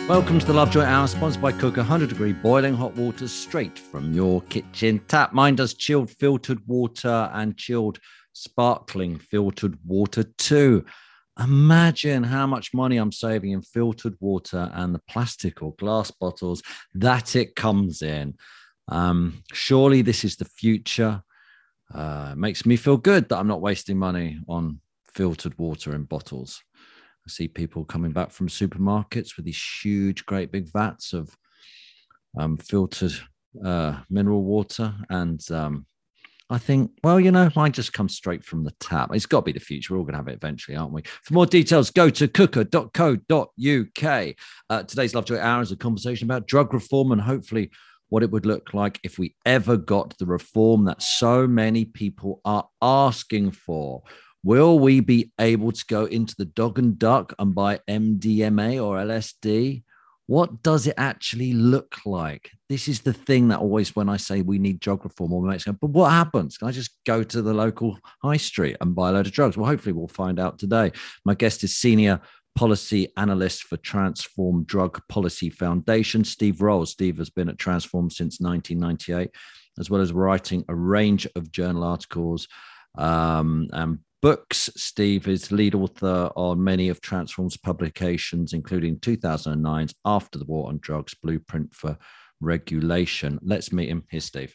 Welcome to the Lovejoy Hour, sponsored by Cooker. 100-degree boiling hot water straight from your kitchen tap. Mine does chilled filtered water and chilled sparkling filtered water too. Imagine how much money I'm saving in filtered water and the plastic or glass bottles that it comes in. Surely this is the future. It makes me feel good that I'm not wasting money on filtered water in bottles. I see people coming back from supermarkets with these huge, great big vats of filtered mineral water. And I think, well, mine just comes straight from the tap. It's got to be the future. We're all going to have it eventually, aren't we? For more details, go to cooker.co.uk. Today's Lovejoy Hour is a conversation about drug reform and hopefully what it would look like if we ever got the reform that so many people are asking for. Will we be able to go into the dog and duck and buy MDMA or LSD? What does it actually look like? This is the thing that always, when I say we need drug reform, all my mates go, but what happens? Can I just go to the local high street and buy a load of drugs? Well, hopefully we'll find out today. My guest is Senior Policy Analyst for Transform Drug Policy Foundation, Steve Rolls. Steve has been at Transform since 1998, as well as writing a range of journal articles and books. Steve is lead author on many of Transform's publications, including 2009's After the War on Drugs, Blueprint for Regulation. Let's meet him. Here's Steve.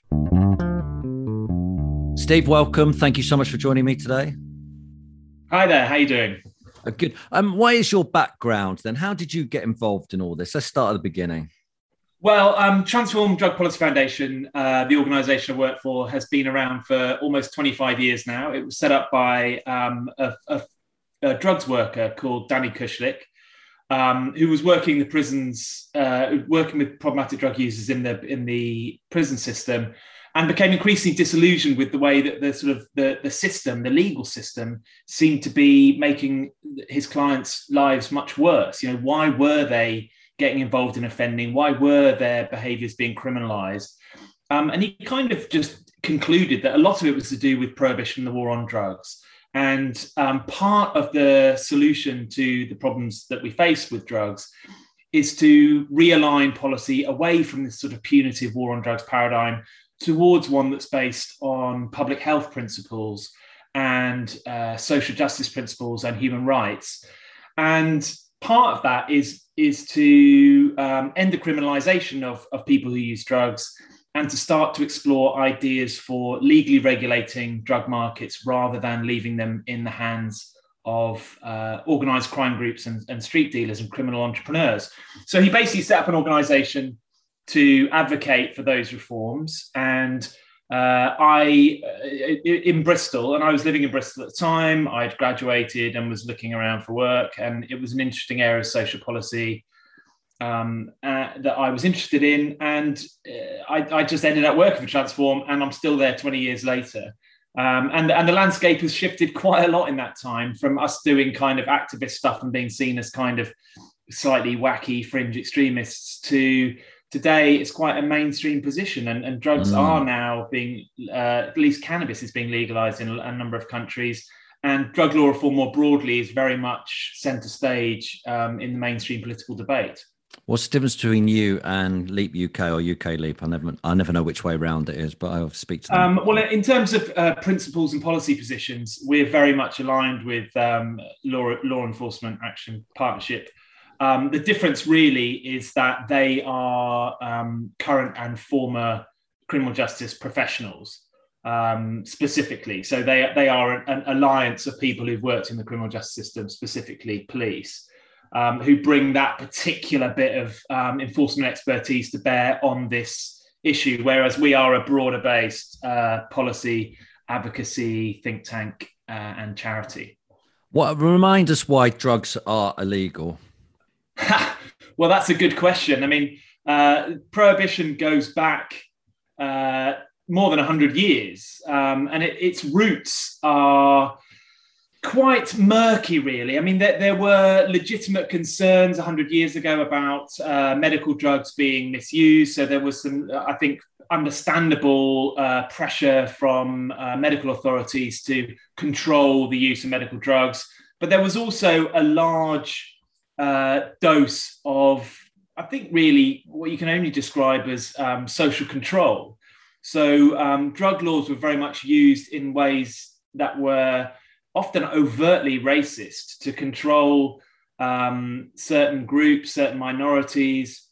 Steve, welcome. Thank you so much for joining me today. Hi there. How are you doing? Good. What is your background then? How did you get involved in all this? Let's start at the beginning. Well, Transform Drug Policy Foundation, the organisation I work for, has been around for almost 25 years now. It was set up by a drugs worker called Danny Kushlik, who was working the prisons, working with problematic drug users in the prison system, and became increasingly disillusioned with the way that the system, the legal system, seemed to be making his clients' lives much worse. Why were they getting involved in offending? Why were their behaviours being criminalised? And he kind of just concluded that a lot of it was to do with prohibition and the war on drugs. And part of the solution to the problems that we face with drugs is to realign policy away from this sort of punitive war on drugs paradigm towards one that's based on public health principles and social justice principles and human rights. And part of that is to end the criminalisation of people who use drugs and to start to explore ideas for legally regulating drug markets rather than leaving them in the hands of organised crime groups and street dealers and criminal entrepreneurs. So he basically set up an organisation to advocate for those reforms. And in Bristol, and I was living in Bristol at the time, I'd graduated and was looking around for work, and it was an interesting area of social policy that I was interested in, and I just ended up working for Transform, and I'm still there 20 years later. And the landscape has shifted quite a lot in that time, from us doing kind of activist stuff and being seen as kind of slightly wacky fringe extremists to today, it's quite a mainstream position, and drugs are now being, at least cannabis is being legalized in a number of countries, and drug law reform more broadly is very much centre stage in the mainstream political debate. What's the difference between you and Leap UK or UK Leap? I never know which way around it is, but I'll speak to them. Well, in terms of principles and policy positions, we're very much aligned with Law Enforcement Action Partnership. The difference really is that they are current and former criminal justice professionals, specifically. So they are an alliance of people who've worked in the criminal justice system, specifically police, who bring that particular bit of enforcement expertise to bear on this issue, whereas we are a broader-based policy, advocacy, think tank, and charity. Remind us why drugs are illegal. Well, that's a good question. I mean, prohibition goes back more than 100 years, and its roots are quite murky, really. I mean, there were legitimate concerns 100 years ago about medical drugs being misused. So there was some, I think, understandable pressure from medical authorities to control the use of medical drugs. But there was also a large dose of I think really what you can only describe as social control. So drug laws were very much used in ways that were often overtly racist to control certain groups, certain minorities,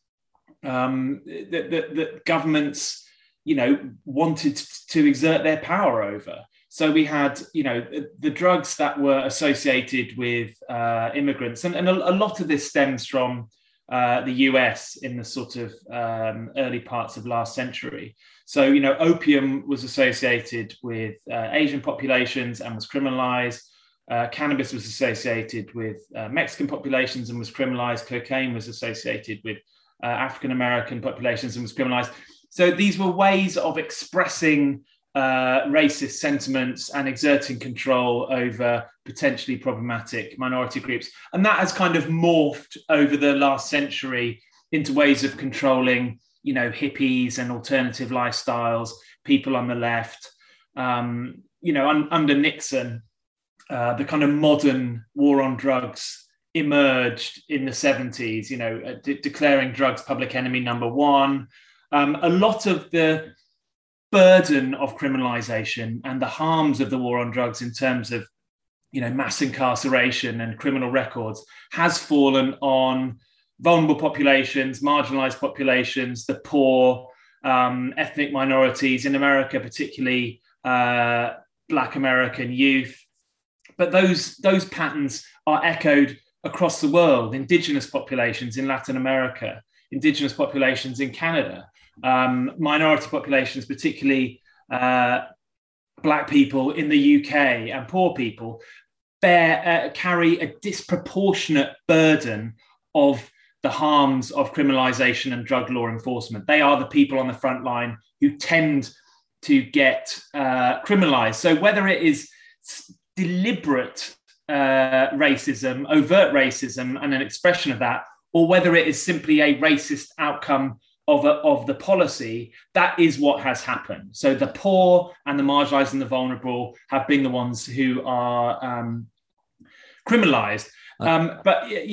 that governments, wanted to exert their power over. So we had, the drugs that were associated with immigrants, and a lot of this stems from the US in the sort of early parts of last century. So, opium was associated with Asian populations and was criminalized. Cannabis was associated with Mexican populations and was criminalized. Cocaine was associated with African-American populations and was criminalized. So these were ways of expressing racist sentiments and exerting control over potentially problematic minority groups. And that has kind of morphed over the last century into ways of controlling, hippies and alternative lifestyles, people on the left. Under Nixon, the kind of modern war on drugs emerged in the 70s, declaring drugs public enemy number one. A lot of the burden of criminalization and the harms of the war on drugs in terms of, mass incarceration and criminal records has fallen on vulnerable populations, marginalized populations, the poor, ethnic minorities in America, particularly Black American youth. But those patterns are echoed across the world: indigenous populations in Latin America, indigenous populations in Canada, minority populations, particularly Black people in the UK, and poor people carry a disproportionate burden of the harms of criminalization and drug law enforcement. They are the people on the front line who tend to get criminalized. So whether it is deliberate racism, overt racism, and an expression of that, or whether it is simply a racist outcome of the policy, that is what has happened. So the poor and the marginalized and the vulnerable have been the ones who are criminalized. But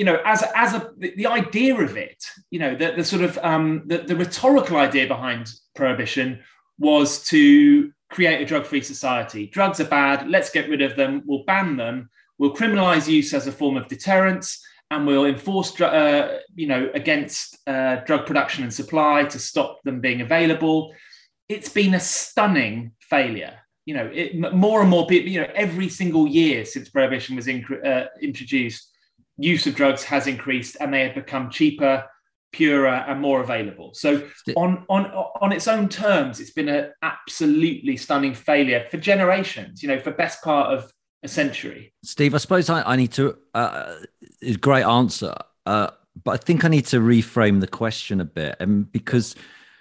the idea of it, the sort of the rhetorical idea behind prohibition was to create a drug-free society. Drugs are bad. Let's get rid of them. We'll ban them. We'll criminalize use as a form of deterrence, and we'll enforce, against drug production and supply to stop them being available. It's been a stunning failure. More and more people, every single year since prohibition was introduced, use of drugs has increased, and they have become cheaper, purer, and more available. So on its own terms, it's been an absolutely stunning failure for generations, for best part of a century. Steve, I suppose I need to, it's a great answer, but I think I need to reframe the question a bit, and because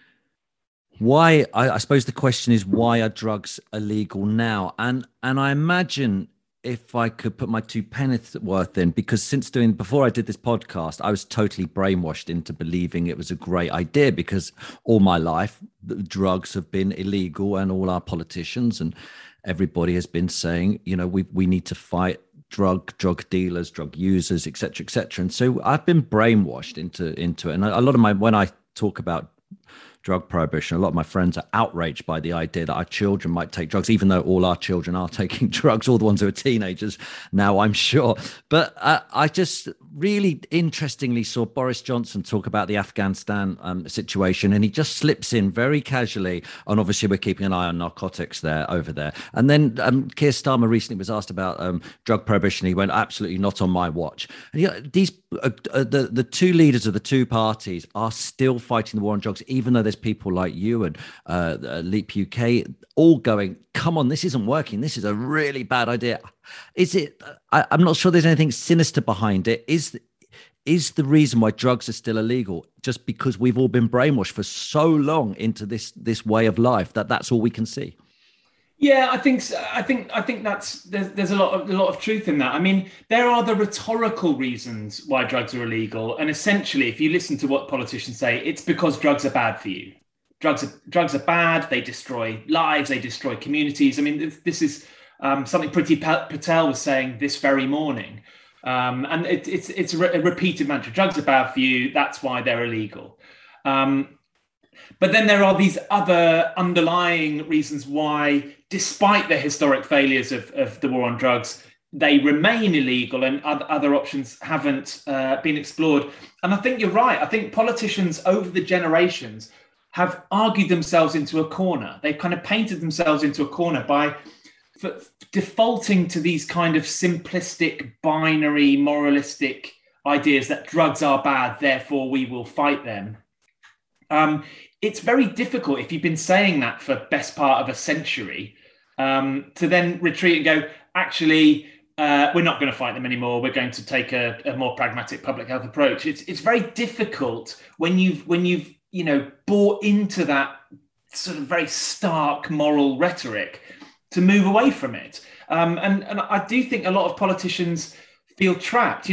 I suppose the question is, why are drugs illegal now? And I imagine, if I could put my 2 pennies worth in, because before I did this podcast, I was totally brainwashed into believing it was a great idea, because all my life, drugs have been illegal, and all our politicians and everybody has been saying, we need to fight drug dealers, drug users, et cetera, et cetera. And so I've been brainwashed into it. And a lot of when I talk about drug prohibition, a lot of my friends are outraged by the idea that our children might take drugs, even though all our children are taking drugs, all the ones who are teenagers now, I'm sure. But I just really interestingly saw Boris Johnson talk about the Afghanistan situation, and he just slips in very casually, and obviously we're keeping an eye on narcotics over there. And then Keir Starmer recently was asked about drug prohibition. He went, absolutely not on my watch. And these the two leaders of the two parties are still fighting the war on drugs, even though there's people like you and Leap UK all going, come on, this isn't working. This is a really bad idea. Is it? I'm not sure there's anything sinister behind it. Is the reason why drugs are still illegal just because we've all been brainwashed for so long into this way of life that's all we can see? Yeah, I think that's there's a lot of truth in that. I mean, there are the rhetorical reasons why drugs are illegal, and essentially, if you listen to what politicians say, it's because drugs are bad for you. Drugs are bad. They destroy lives. They destroy communities. I mean, this is something Priti Patel was saying this very morning. And it's a repeated mantra. Drugs are bad for you. That's why they're illegal. But then there are these other underlying reasons why, despite the historic failures of the war on drugs, they remain illegal and other options haven't been explored. And I think you're right. I think politicians over the generations have argued themselves into a corner. They've kind of painted themselves into a corner by defaulting to these kind of simplistic, binary, moralistic ideas that drugs are bad, therefore we will fight them. It's very difficult, if you've been saying that for best part of a century, to then retreat and go, actually, we're not going to fight them anymore. We're going to take a more pragmatic public health approach. It's very difficult when you've bought into that sort of very stark moral rhetoric to move away from it. And I do think a lot of politicians feel trapped.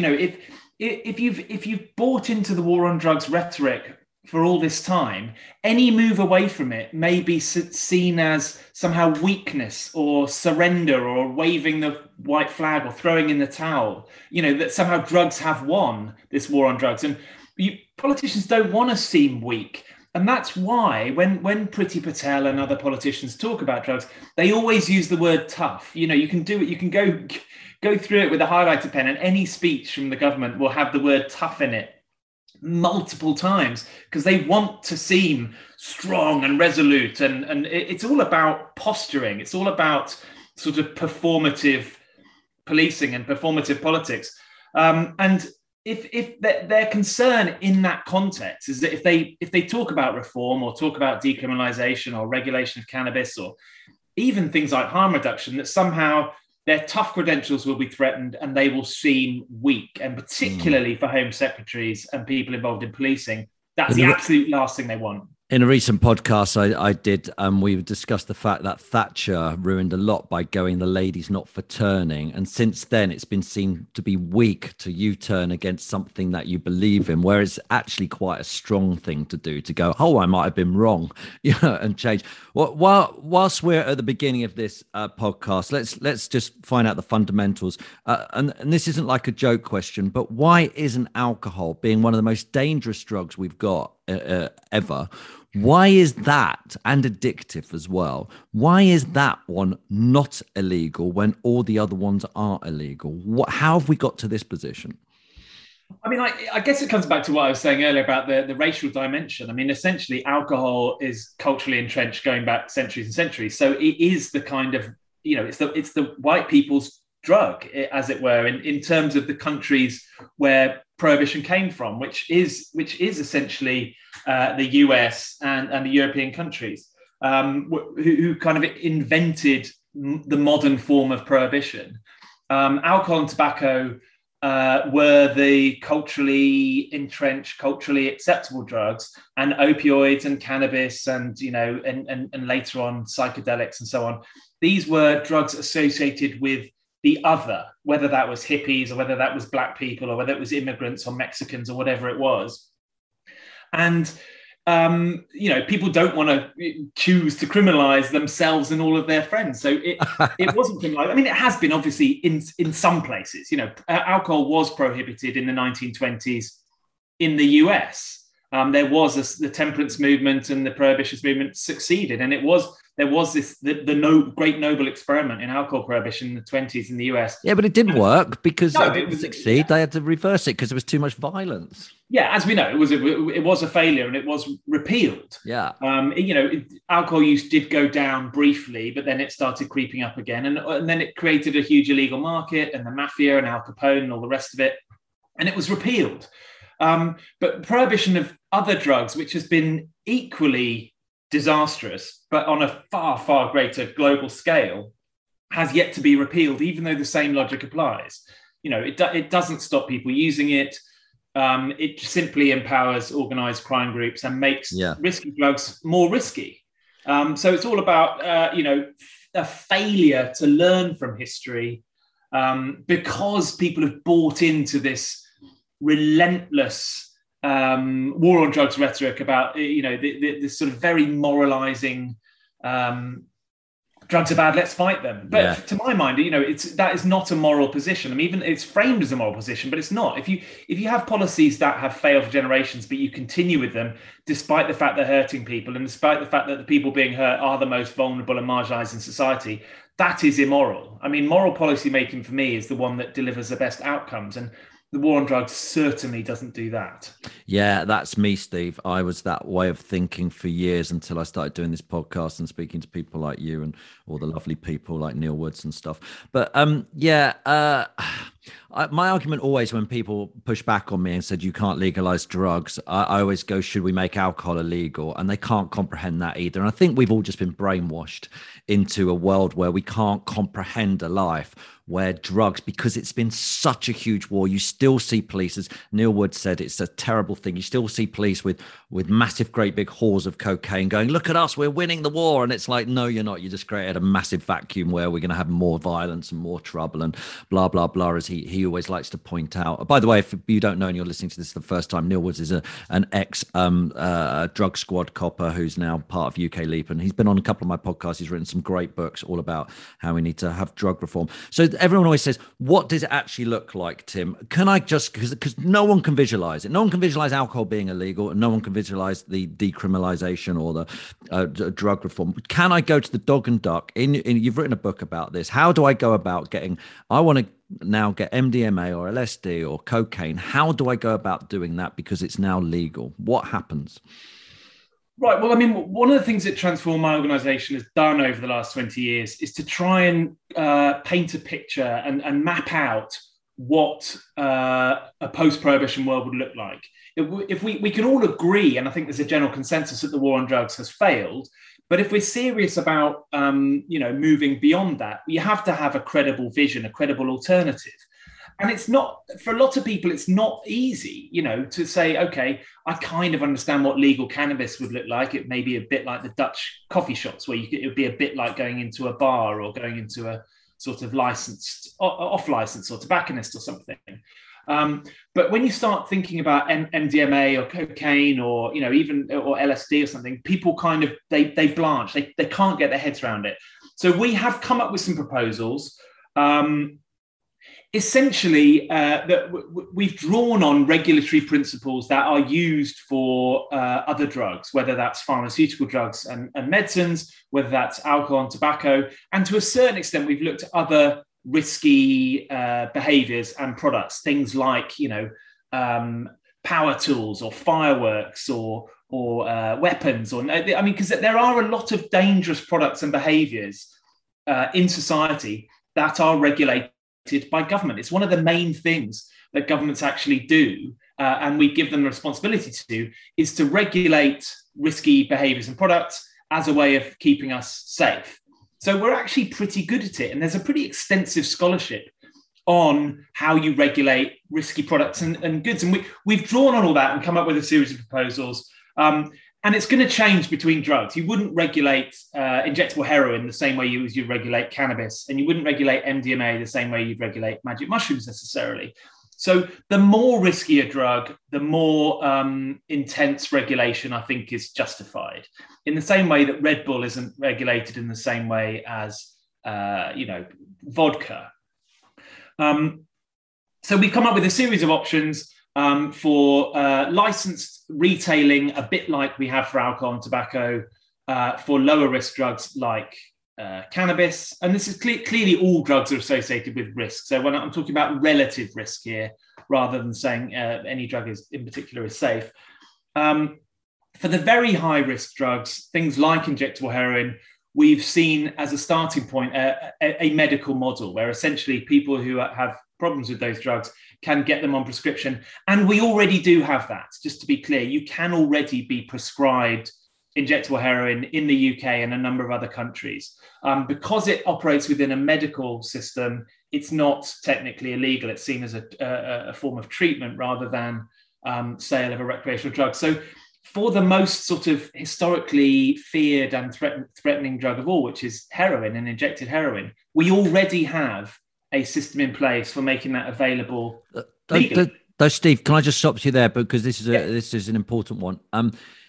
If you've bought into the war on drugs rhetoric for all this time, any move away from it may be seen as somehow weakness or surrender or waving the white flag or throwing in the towel, that somehow drugs have won this war on drugs. And politicians don't want to seem weak. And that's why when Priti Patel and other politicians talk about drugs, they always use the word tough. You can do it. You can go through it with a highlighter pen, and any speech from the government will have the word tough in it multiple times, because they want to seem strong and resolute. And it's all about posturing. It's all about sort of performative policing and performative politics. And if their concern in that context is that if they talk about reform or talk about decriminalization or regulation of cannabis or even things like harm reduction, that somehow their tough credentials will be threatened and they will seem weak. And particularly for Home Secretaries and people involved in policing, that's the absolute last thing they want. In a recent podcast I did, we discussed the fact that Thatcher ruined a lot by going the ladies not for turning. And since then, it's been seen to be weak to U-turn against something that you believe in, where it's actually quite a strong thing to do, to go, oh, I might have been wrong, and change. Well, whilst we're at the beginning of this podcast, let's just find out the fundamentals. And this isn't like a joke question, but why isn't alcohol, being one of the most dangerous drugs we've got ever, why is that, and addictive as well, why is that one not illegal when all the other ones are illegal? How have we got to this position? I mean, I guess it comes back to what I was saying earlier about the racial dimension. I mean, essentially, alcohol is culturally entrenched going back centuries and centuries. So it is the kind of, it's the white people's drug, as it were, in terms of the countries where prohibition came from, which is essentially the US and the European countries, who kind of invented the modern form of prohibition. Alcohol and tobacco were the culturally entrenched, culturally acceptable drugs, and opioids and cannabis and later on psychedelics and so on. These were drugs associated with the other, whether that was hippies or whether that was black people or whether it was immigrants or Mexicans or whatever it was. And, people don't want to choose to criminalize themselves and all of their friends. So it wasn't criminalized. I mean, it has been obviously in some places. Alcohol was prohibited in the 1920s in the US. There was the temperance movement and the prohibitionist movement succeeded. And there was this great Nobel experiment in alcohol prohibition in the 20s in the US. Yeah, but it didn't work because it didn't succeed. Yeah. They had to reverse it because there was too much violence. Yeah, as we know, it was a failure and it was repealed. Yeah. Alcohol use did go down briefly, but then it started creeping up again. And then it created a huge illegal market and the mafia and Al Capone and all the rest of it. And it was repealed. But prohibition of other drugs, which has been equally disastrous, but on a far, far greater global scale, has yet to be repealed, even though the same logic applies. It doesn't stop people using it. It simply empowers organized crime groups and makes risky drugs more risky. So it's all about, a failure to learn from history because people have bought into this relentless war on drugs rhetoric about, this sort of very moralizing drugs are bad, let's fight them. But to my mind, that is not a moral position. I mean, even it's framed as a moral position, but it's not. If you have policies that have failed for generations, but you continue with them, despite the fact they're hurting people, and despite the fact that the people being hurt are the most vulnerable and marginalized in society, that is immoral. I mean, moral policy making for me is the one that delivers the best outcomes. And the war on drugs certainly doesn't do that. Yeah, that's me, Steve. I was that way of thinking for years until I started doing this podcast and speaking to people like you and all the lovely people like Neil Woods and stuff. But my argument always when people push back on me and said you can't legalize drugs, I always go, should we make alcohol illegal? And they can't comprehend that either. And I think we've all just been brainwashed into a world where we can't comprehend a life where drugs, because it's been such a huge war, you still see police, as Neil Wood said, it's a terrible thing. You still see police with massive, great big hauls of cocaine going, look at us, we're winning the war. And it's like, no, you're not. You just created a massive vacuum where we're going to have more violence and more trouble and blah, blah, blah, as he always likes to point out. By the way, if you don't know and you're listening to this for the first time, Neil Woods is an ex drug squad copper who's now part of UK Leap. And he's been on a couple of my podcasts. He's written some great books all about how we need to have drug reform. So everyone always says, what does it actually look like, Tim? Can I just, because no one can visualize it. No one can visualize alcohol being illegal, and no one can visualize the decriminalization or the drug reform. Can I go to the Dog and Duck? You've written a book about this. How do I go about I want to now get MDMA or LSD or cocaine. How do I go about doing that because it's now legal? What happens? Right. Well, I mean, one of the things that Transform, my organisation, has done over the last 20 years is to try and paint a picture and map out what a post-prohibition world would look like. If we can all agree, and I think there's a general consensus that the war on drugs has failed, but if we're serious about moving beyond that, you have to have a credible vision, a credible alternative. And it's not, for a lot of people, it's not easy, to say, okay, I kind of understand what legal cannabis would look like. It may be a bit like the Dutch coffee shops where it would be a bit like going into a bar or going into a sort of licensed, off-license or tobacconist or something. But when you start thinking about MDMA or cocaine or, or LSD or something, people kind of, they blanch, they can't get their heads around it. So we have come up with some proposals. Essentially, that we've drawn on regulatory principles that are used for other drugs, whether that's pharmaceutical drugs and medicines, whether that's alcohol and tobacco. And to a certain extent, we've looked at other risky behaviors and products, things like, power tools or fireworks or weapons. Because there are a lot of dangerous products and behaviors in society that are regulated by government. It's one of the main things that governments actually do, and we give them the responsibility to do, is to regulate risky behaviors and products as a way of keeping us safe. So we're actually pretty good at it, and there's a pretty extensive scholarship on how you regulate risky products and goods. And we've drawn on all that and come up with a series of proposals. And it's going to change between drugs. You wouldn't regulate injectable heroin the same way you regulate cannabis, and you wouldn't regulate MDMA the same way you'd regulate magic mushrooms necessarily. So the more risky a drug, the more intense regulation, I think, is justified. In the same way that Red Bull isn't regulated in the same way as, vodka. So we've come up with a series of options for licensed retailing, a bit like we have for alcohol and tobacco, for lower risk drugs like cannabis. And this is clearly all drugs are associated with risk. So when I'm talking about relative risk here, rather than saying any drug in particular is safe. For the very high risk drugs, things like injectable heroin, we've seen as a starting point a medical model where essentially people who have problems with those drugs can get them on prescription. And we already do have that. Just to be clear, you can already be prescribed injectable heroin in the UK and a number of other countries. Because it operates within a medical system, it's not technically illegal. It's seen as a form of treatment rather than sale of a recreational drug. So for the most sort of historically feared and threatening drug of all, which is heroin and injected heroin, we already have a system in place for making that available legally. Steve, can I just stop you there because this is an important one.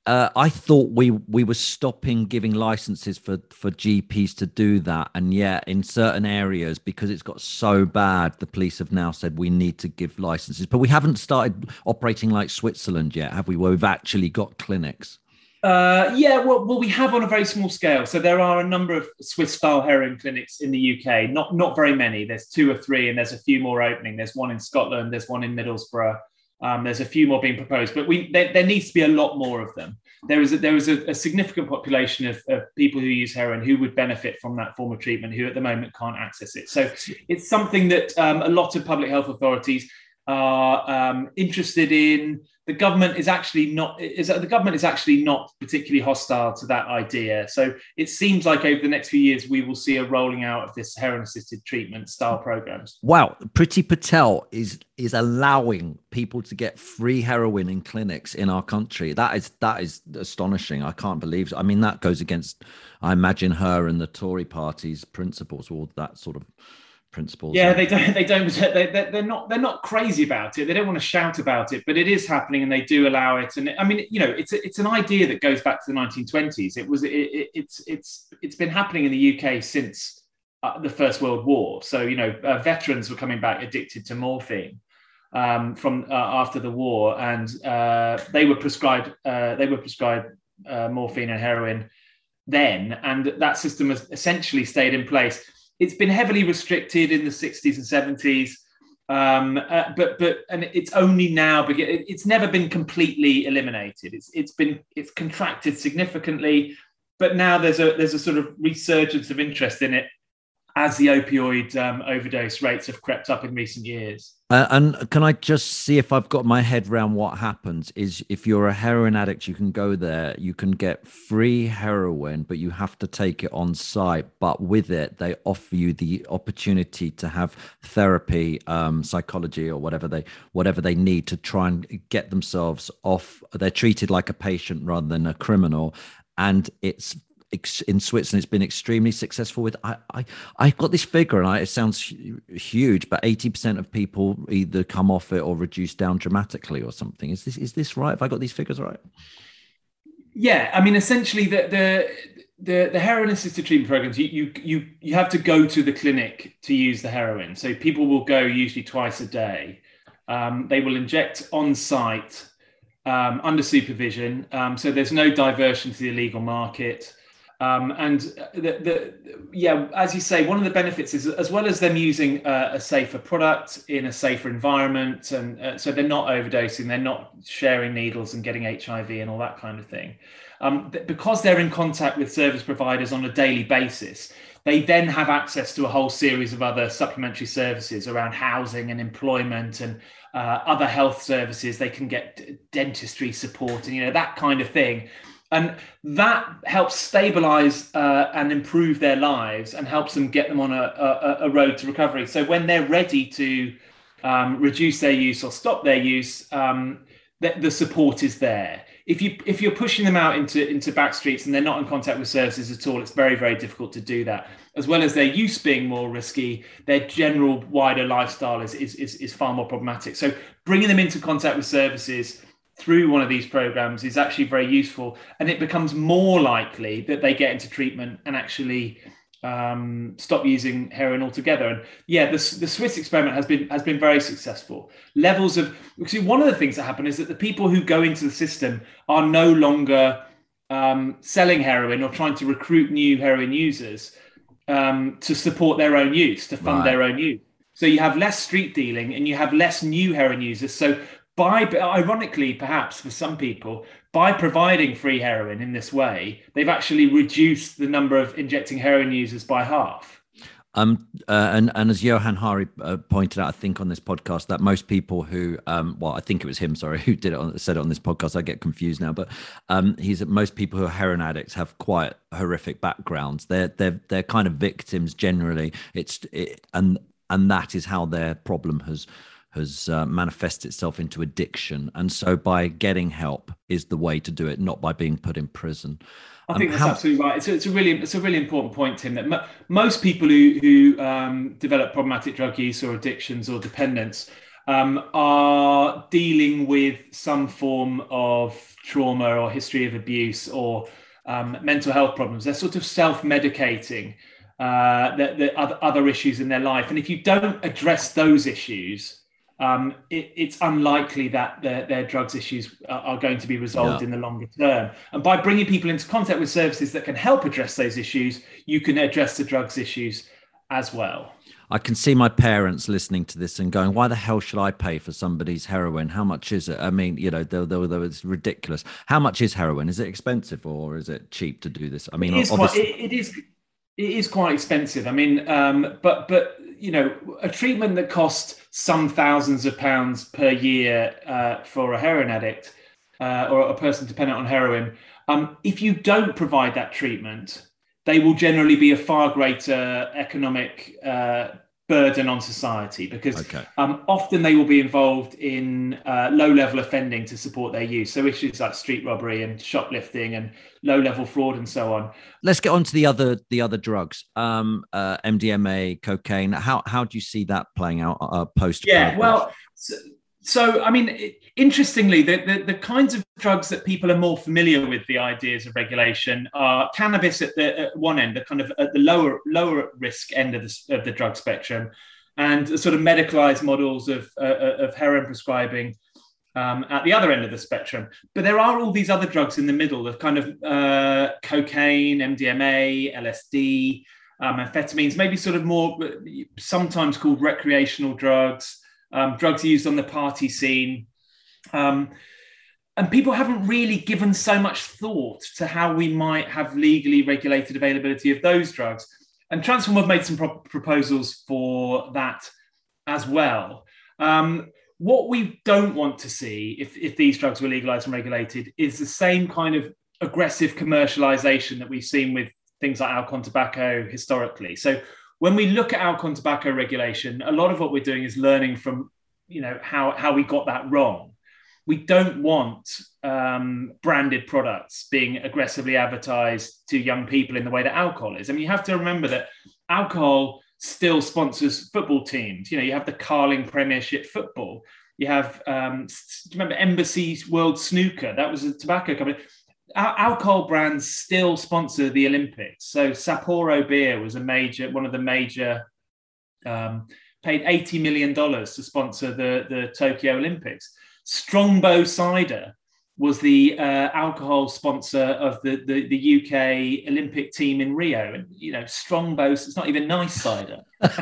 I thought we were stopping giving licenses for GPs to do that, and yet in certain areas, because it's got so bad, the police have now said we need to give licenses. But we haven't started operating like Switzerland yet, have we? Where we've actually got clinics. Well, we have on a very small scale. So there are a number of Swiss-style heroin clinics in the UK. Not very many. There's 2 or 3, and there's a few more opening. There's one in Scotland. There's one in Middlesbrough. There's a few more being proposed, but there needs to be a lot more of them. There is a significant population of people who use heroin who would benefit from that form of treatment, who at the moment can't access it. So it's something that a lot of public health authorities are interested in. The government is actually not particularly hostile to that idea. So it seems like over the next few years we will see a rolling out of this heroin-assisted treatment style programs. Wow, Priti Patel is allowing people to get free heroin in clinics in our country. That is astonishing. I can't believe. I mean, that goes against, I imagine, her and the Tory party's principles, all that sort of principles. Yeah, they're not crazy about it. They don't want to shout about it, but it is happening, and they do allow it. And I mean, it's an idea that goes back to the 1920s. It's been happening in the UK since the First World War. So veterans were coming back addicted to morphine from after the war, and they were prescribed morphine and heroin then, and that system has essentially stayed in place. It's been heavily restricted in the 60s and 70s, but it's only now. It's never been completely eliminated. It's contracted significantly, but now there's a sort of resurgence of interest in it as the opioid overdose rates have crept up in recent years. And can I just see if I've got my head around what happens is if you're a heroin addict, you can go there, you can get free heroin, but you have to take it on site. But with it, they offer you the opportunity to have therapy, psychology, or whatever they need to try and get themselves off. They're treated like a patient rather than a criminal. And it's in Switzerland, it's been extremely successful with. I've got this figure, and it sounds huge, but 80% of people either come off it or reduce down dramatically or something. Is this right? Have I got these figures right? Yeah, I mean, essentially, the heroin assisted treatment programs, you have to go to the clinic to use the heroin. So people will go usually twice a day. They will inject on site under supervision. So there's no diversion to the illegal market. And as you say, one of the benefits is, as well as them using a safer product in a safer environment, and so they're not overdosing, they're not sharing needles and getting HIV and all that kind of thing. Because they're in contact with service providers on a daily basis, they then have access to a whole series of other supplementary services around housing and employment and other health services. They can get dentistry support and that kind of thing. And that helps stabilize and improve their lives and helps them get them on a road to recovery. So when they're ready to reduce their use or stop their use, the support is there. If you're pushing them out into back streets and they're not in contact with services at all, it's very, very difficult to do that. As well as their use being more risky, their general wider lifestyle is far more problematic. So bringing them into contact with services through one of these programs is actually very useful, and it becomes more likely that they get into treatment and actually stop using heroin altogether. And the Swiss experiment has been very successful. Levels of, because one of the things that happen is that the people who go into the system are no longer selling heroin or trying to recruit new heroin users to support their own use, to fund their own use. So you have less street dealing and you have less new heroin users. So ironically, perhaps for some people, by providing free heroin in this way, they've actually reduced the number of injecting heroin users by half. And as Johan Hari pointed out, I think on this podcast, that most people who, I think it was him, sorry, who said it on this podcast. I get confused now, but most people who are heroin addicts have quite horrific backgrounds. They're kind of victims generally. And that is how their problem has manifested itself into addiction. And so by getting help is the way to do it, not by being put in prison. I think that's absolutely right. It's a really important point, Tim, that most people who develop problematic drug use or addictions or dependence are dealing with some form of trauma or history of abuse or mental health problems. They're sort of self-medicating the other issues in their life. And if you don't address those issues, it's unlikely that their drugs issues are going to be resolved in the longer term. And by bringing people into contact with services that can help address those issues, you can address the drugs issues as well. I can see my parents listening to this and going, why the hell should I pay for somebody's heroin? How much is it? I mean, you know, it's ridiculous. How much is heroin? Is it expensive or is it cheap to do this? I mean, it is quite expensive. I mean, but you know, a treatment that costs some thousands of pounds per year for a heroin addict or a person dependent on heroin, if you don't provide that treatment, they will generally be a far greater economic burden on society because often they will be involved in low-level offending to support their use. So issues like street robbery and shoplifting and low-level fraud and so on. Let's get on to the other drugs, MDMA, cocaine. How do you see that playing out post? Yeah, well, so I mean, interestingly, the kinds of drugs that people are more familiar with, the ideas of regulation, are cannabis at one end, the kind of at the lower risk end of the drug spectrum, and the sort of medicalized models of heroin prescribing at the other end of the spectrum. But there are all these other drugs in the middle, the kind of cocaine, MDMA, LSD, amphetamines, maybe sort of more sometimes called recreational drugs. Drugs used on the party scene. And people haven't really given so much thought to how we might have legally regulated availability of those drugs. And Transform have made some proposals for that as well. What we don't want to see, if these drugs were legalized and regulated, is the same kind of aggressive commercialization that we've seen with things like alcohol and tobacco historically. So when we look at alcohol and tobacco regulation, a lot of what we're doing is learning from, you know, how we got that wrong. We don't want branded products being aggressively advertised to young people in the way that alcohol is. I mean, you have to remember that alcohol still sponsors football teams. You know, you have the Carling Premiership football. You have, do you remember Embassy's World Snooker? That was a tobacco company. Alcohol brands still sponsor the Olympics. So Sapporo Beer was one of the major, paid $80 million to sponsor the Tokyo Olympics. Strongbow Cider was the alcohol sponsor of the UK Olympic team in Rio. And, you know, Strongbow's, it's not even nice cider.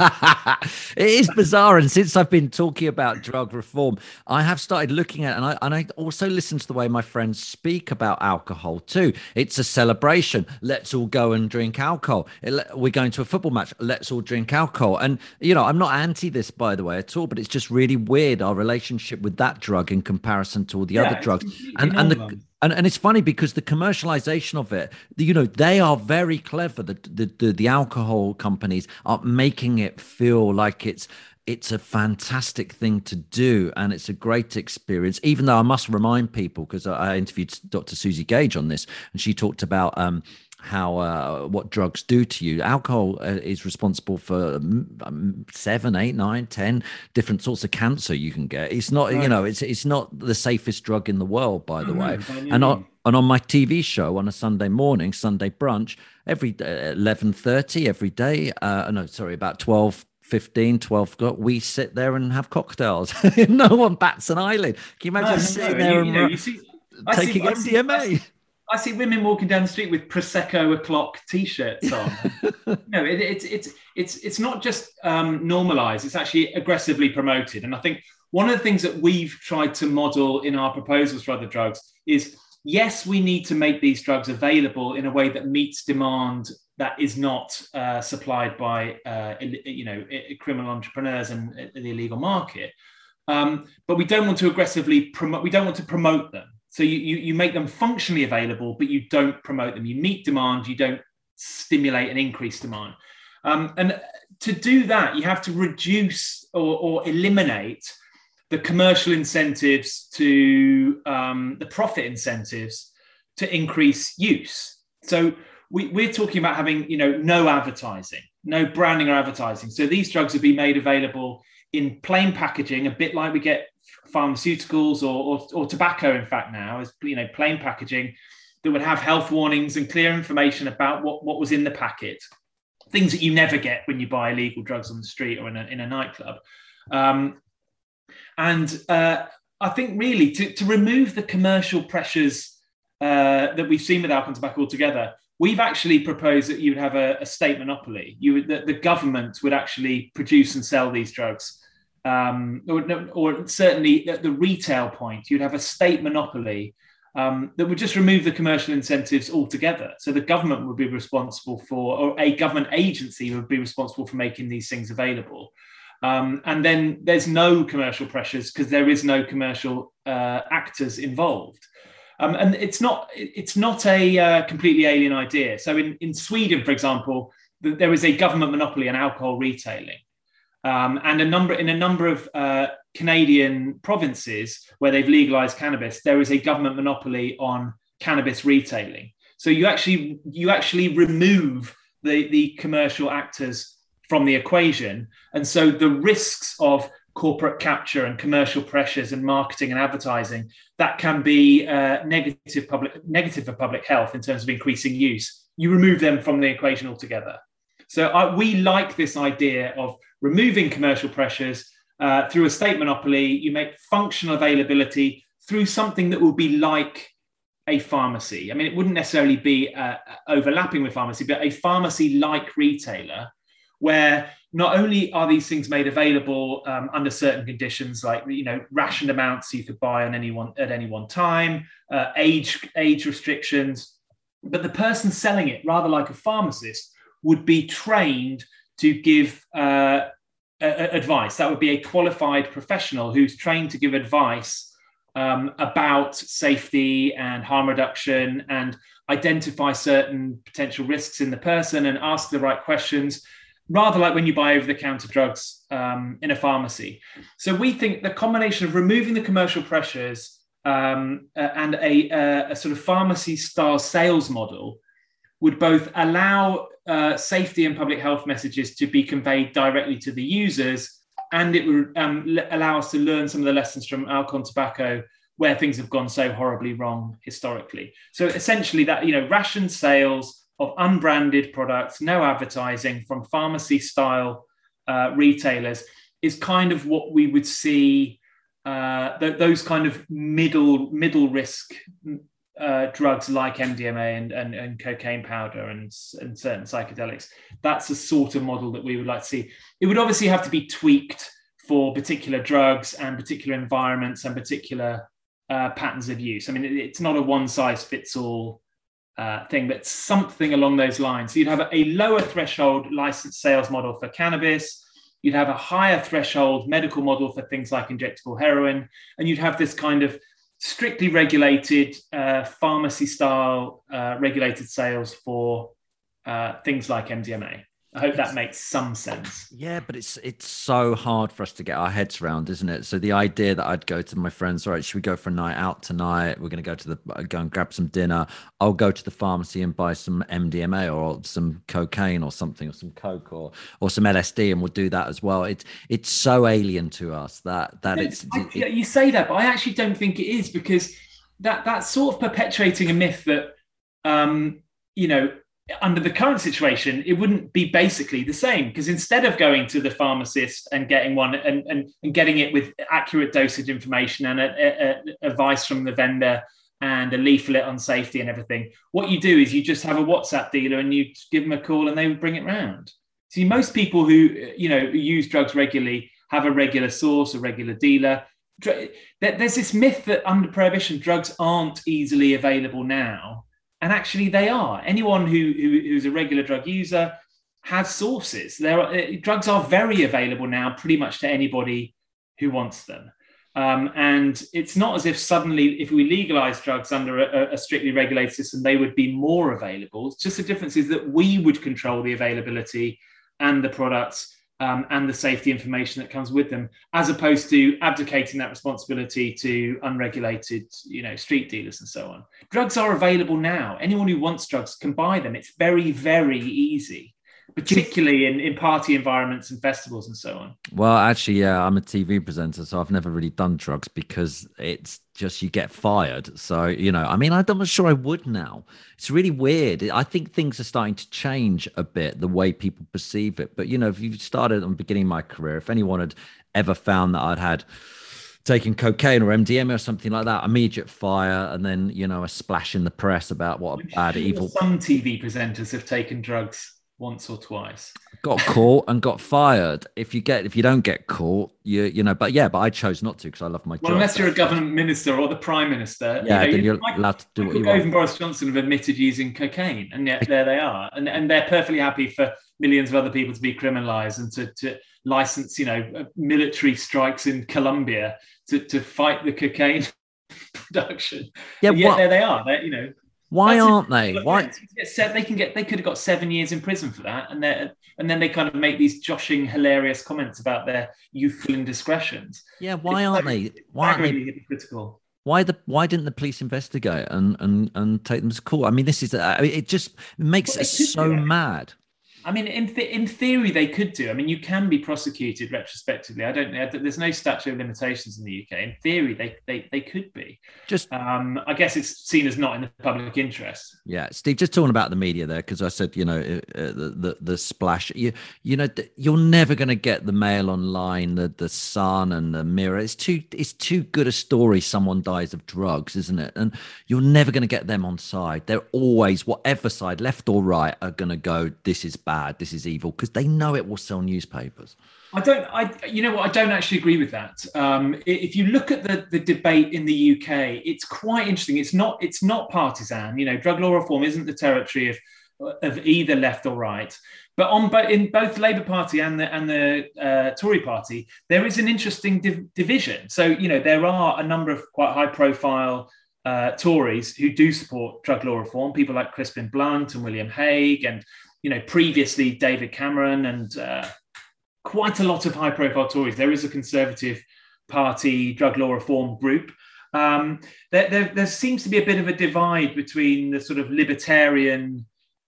It is bizarre. And since I've been talking about drug reform, I have started looking at it, and I also listen to the way my friends speak about alcohol too. It's a celebration. Let's all go and drink alcohol. We're going to a football match. Let's all drink alcohol. And, you know, I'm not anti this, by the way, at all, but it's just really weird, our relationship with that drug in comparison to all the other drugs. And it's funny because the commercialization of it, you know, they are very clever. The alcohol companies are making it feel like it's a fantastic thing to do and it's a great experience. Even though I must remind people, because I interviewed Dr. Susie Gage on this, and she talked about how what drugs do to you. Alcohol is responsible for 7, 8, 9, 10 different sorts of cancer you can get. It's not, you know, it's not the safest drug in the world, by the way. And on my TV show on a Sunday morning, Sunday brunch, every 11:30 every day. About 12:15, we sit there and have cocktails. No one bats an eyelid. Can you imagine sitting there taking MDMA? I see women walking down the street with Prosecco o'clock T-shirts on. No, it's not just normalised; it's actually aggressively promoted. And I think one of the things that we've tried to model in our proposals for other drugs is, yes, we need to make these drugs available in a way that meets demand that is not supplied by criminal entrepreneurs and the illegal market. But we don't want to aggressively promote. We don't want to promote them. So you make them functionally available, but you don't promote them. You meet demand, you don't stimulate and increase demand. And to do that, you have to reduce or eliminate the commercial incentives to the profit incentives to increase use. So we're talking about having, no advertising, no branding or advertising. So these drugs will be made available in plain packaging, a bit like we get pharmaceuticals or tobacco, in fact, now, is, you know, plain packaging that would have health warnings and clear information about what was in the packet, things that you never get when you buy illegal drugs on the street or in a nightclub. I think really to remove the commercial pressures that we've seen with alcohol and tobacco altogether, we've actually proposed that you would have a state monopoly. That the government would actually produce and sell these drugs, or certainly at the retail point, you'd have a state monopoly that would just remove the commercial incentives altogether. So the government would be responsible for, or a government agency would be responsible for making these things available. And then there's no commercial pressures because there is no commercial actors involved. And it's not a completely alien idea. So in Sweden, for example, there is a government monopoly on alcohol retailing. And in a number of Canadian provinces where they've legalized cannabis, there is a government monopoly on cannabis retailing. So you actually remove the commercial actors from the equation. And so the risks of corporate capture and commercial pressures and marketing and advertising, that can be negative for public health in terms of increasing use. You remove them from the equation altogether. So we like this idea of removing commercial pressures through a state monopoly. You make functional availability through something that will be like a pharmacy. I mean, it wouldn't necessarily be overlapping with pharmacy, but a pharmacy-like retailer where not only are these things made available under certain conditions, like, you know, rationed amounts you could buy on at any one time, age restrictions, but the person selling it, rather like a pharmacist, would be trained to give advice. That would be a qualified professional who's trained to give advice about safety and harm reduction and identify certain potential risks in the person and ask the right questions, rather like when you buy over-the-counter drugs in a pharmacy. So we think the combination of removing the commercial pressures and a sort of pharmacy-style sales model would both allow safety and public health messages to be conveyed directly to the users, and it would allow us to learn some of the lessons from alcohol and tobacco where things have gone so horribly wrong historically. So essentially that, you know, ration sales of unbranded products, no advertising from pharmacy-style retailers is kind of what we would see, those kind of middle risk drugs like MDMA and cocaine powder and certain psychedelics. That's the sort of model that we would like to see. It would obviously have to be tweaked for particular drugs and particular environments and particular patterns of use. I mean, it's not a one-size-fits-all thing, but something along those lines. So you'd have a lower threshold licensed sales model for cannabis, you'd have a higher threshold medical model for things like injectable heroin, and you'd have this kind of strictly regulated pharmacy style regulated sales for things like MDMA. I hope that makes some sense. Yeah, but it's so hard for us to get our heads around, isn't it? So the idea that I'd go to my friends, all right, should we go for a night out tonight? We're going to go and grab some dinner. I'll go to the pharmacy and buy some MDMA or some cocaine or something, or some coke or some LSD, and we'll do that as well. It's so alien to us that you say that, but I actually don't think it is, because that's sort of perpetuating a myth that you know, under the current situation, it wouldn't be basically the same, because instead of going to the pharmacist and getting one and getting it with accurate dosage information and advice from the vendor and a leaflet on safety and everything, what you do is you just have a WhatsApp dealer and you give them a call and they would bring it round. See, most people who, you know, use drugs regularly have a regular source, a regular dealer. There's this myth that under prohibition, drugs aren't easily available now. And actually they are. Anyone who's a regular drug user has sources. Drugs are very available now pretty much to anybody who wants them. And it's not as if suddenly, if we legalize drugs under a strictly regulated system, they would be more available. It's just the difference is that we would control the availability and the products and the safety information that comes with them, as opposed to abdicating that responsibility to unregulated, you know, street dealers and so on. Drugs are available now. Anyone who wants drugs can buy them. It's very, very easy. particularly in party environments and festivals and so on. Well, actually, yeah, I'm a TV presenter, so I've never really done drugs because it's just you get fired. So, I mean, I'm not sure I would now. It's really weird. I think things are starting to change a bit, the way people perceive it. But, if you started on the beginning of my career, if anyone had ever found that I'd had taken cocaine or MDMA or something like that, immediate fire, and then, a splash in the press about what a bad, evil. Some TV presenters have taken drugs once or twice, got caught and got fired. If you don't get caught, but I chose not to because I love my job. Unless you're a government minister or the prime minister, then you're allowed to do what you want. Gove and Boris Johnson have admitted using cocaine, and yet there they are, and they're perfectly happy for millions of other people to be criminalised and to license, military strikes in Colombia to fight the cocaine production. Yeah, and yet there they are. Why aren't they? Why they could have got 7 years in prison for that, and then they kind of make these joshing, hilarious comments about their youthful indiscretions. Yeah, why aren't they? Why aren't they hypocritical? Why didn't the police investigate and take them to court? I mean, it just makes us so mad. I mean, in theory, they could do. I mean, you can be prosecuted retrospectively. I don't know. There's no statute of limitations in the UK. In theory, they could be. I guess it's seen as not in the public interest. Yeah, Steve, just talking about the media there, because I said, the splash. You're never going to get the Mail Online, the Sun, and the Mirror. It's too good a story. Someone dies of drugs, isn't it? And you're never going to get them on side. They're always, whatever side, left or right, are going to go, this is bad. This is evil, because they know it will sell newspapers. I don't actually agree with that. If you look at the debate in the UK, it's quite interesting. It's not partisan. Drug law reform isn't the territory of either left or right. But in both the Labour Party and the Tory Party, there is an interesting division. So there are a number of quite high profile Tories who do support drug law reform. People like Crispin Blunt and William Hague, and previously David Cameron, and quite a lot of high-profile Tories. There is a Conservative Party drug law reform group. There seems to be a bit of a divide between the sort of libertarian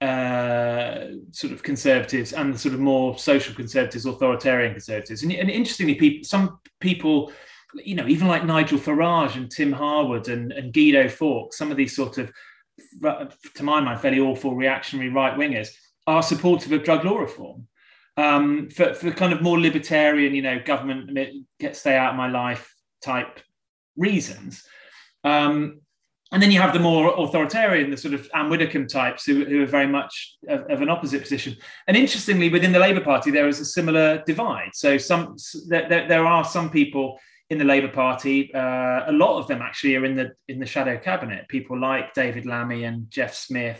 sort of conservatives and the sort of more social conservatives, authoritarian conservatives. And interestingly, some people, even like Nigel Farage and Tim Harwood and Guido Fawkes, some of these sort of, to my mind, fairly awful reactionary right-wingers, are supportive of drug law reform for kind of more libertarian, government stay out of my life type reasons. And then you have the more authoritarian, the sort of Anne Widdecombe types who are very much of an opposite position. And interestingly, within the Labour Party, there is a similar divide. So there are some people in the Labour Party, a lot of them actually are in the shadow cabinet. People like David Lammy and Jeff Smith,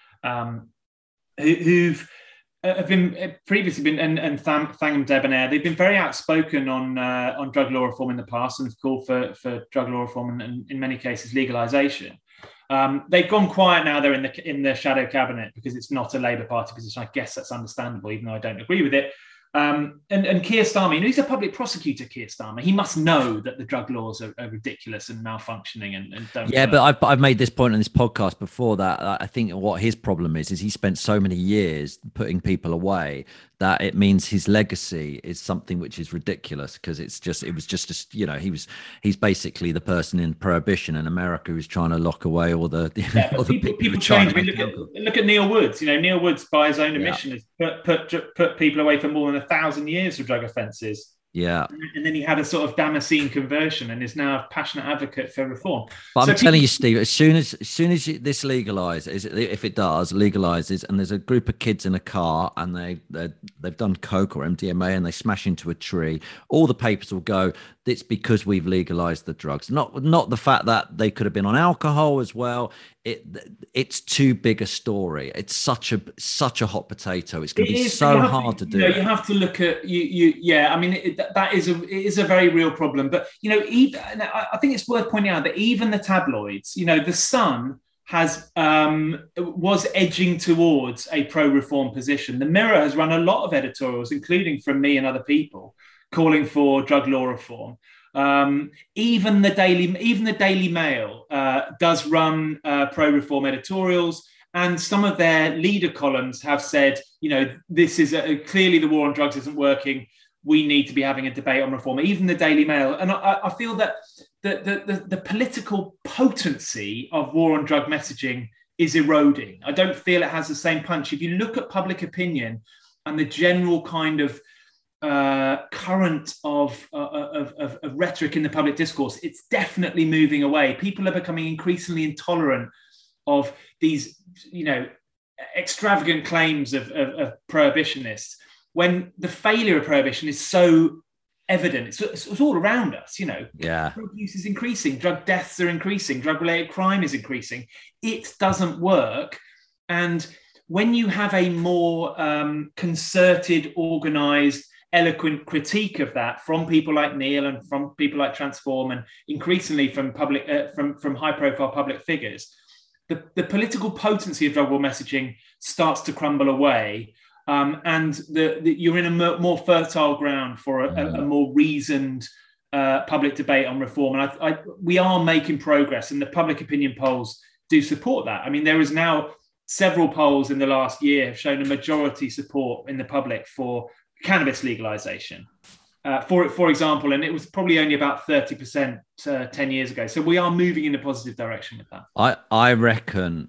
who've been previously been, and Thangam Debonair, they've been very outspoken on drug law reform in the past, and have called for drug law reform and in many cases legalisation. They've gone quiet now. They're in the shadow cabinet because it's not a Labour Party position. I guess that's understandable, even though I don't agree with it. And Keir Starmer, he's a public prosecutor, Keir Starmer. He must know that the drug laws are ridiculous and malfunctioning and don't work. But I've made this point on this podcast before that I think what his problem is he spent so many years putting people away that it means his legacy is something which is ridiculous, because he's basically the person in Prohibition in America who's trying to lock away all the people change. Look at Neil Woods. Neil Woods, by his own admission, has put people away for more than 1,000 years for drug offences. Yeah. And then he had a sort of Damascene conversion and is now a passionate advocate for reform. But I'm telling you, Steve, as soon as this legalizes, if it does, legalizes, and there's a group of kids in a car and they've done coke or MDMA and they smash into a tree, all the papers will go, it's because we've legalized the drugs. Not the fact that they could have been on alcohol as well. It's too big a story. It's such a hot potato. It's going to be so hard to do. You have to look at yeah. I mean, that is a very real problem. But even I think it's worth pointing out that even the tabloids, the Sun was edging towards a pro-reform position. The Mirror has run a lot of editorials, including from me and other people, calling for drug law reform. Even the Daily Mail does run pro-reform editorials, And some of their leader columns have said, this is clearly the war on drugs isn't working. We need to be having a debate on reform. Even the Daily Mail. And I feel that the political potency of war on drug messaging is eroding. I don't feel it has the same punch. If you look at public opinion and the general kind of current of rhetoric in the public discourse, it's definitely moving away. People are becoming increasingly intolerant of these, extravagant claims of prohibitionists, when the failure of prohibition is so evident. It's all around us, Yeah. Drug use is increasing, drug deaths are increasing, drug-related crime is increasing. It doesn't work. And when you have a more concerted, organized, eloquent critique of that from people like Neil and from people like Transform, and increasingly from from high-profile public figures, the political potency of drug war messaging starts to crumble away, and you're in a more fertile ground for a more reasoned public debate on reform. And we are making progress, and the public opinion polls do support that. I mean, there is now several polls in the last year have shown a majority support in the public for cannabis legalization. For example, and it was probably only about 30% 10 years ago. So we are moving in a positive direction with that. I reckon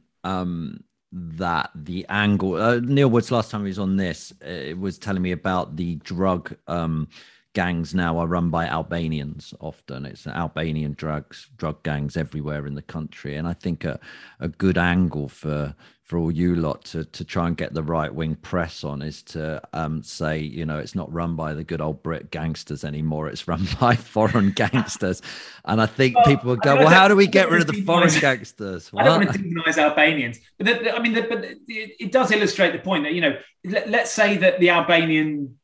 that the angle, Neil Woods, last time he was on this, it was telling me about the drug gangs now are run by Albanians often. It's Albanian drug gangs everywhere in the country. And I think a good angle for all you lot to try and get the right-wing press on is to say, it's not run by the good old Brit gangsters anymore. It's run by foreign gangsters. And I think people would go, how do we get rid of the foreign gangsters? I don't want to demonize Albanians. But it does illustrate the point that, let's say that the Albanian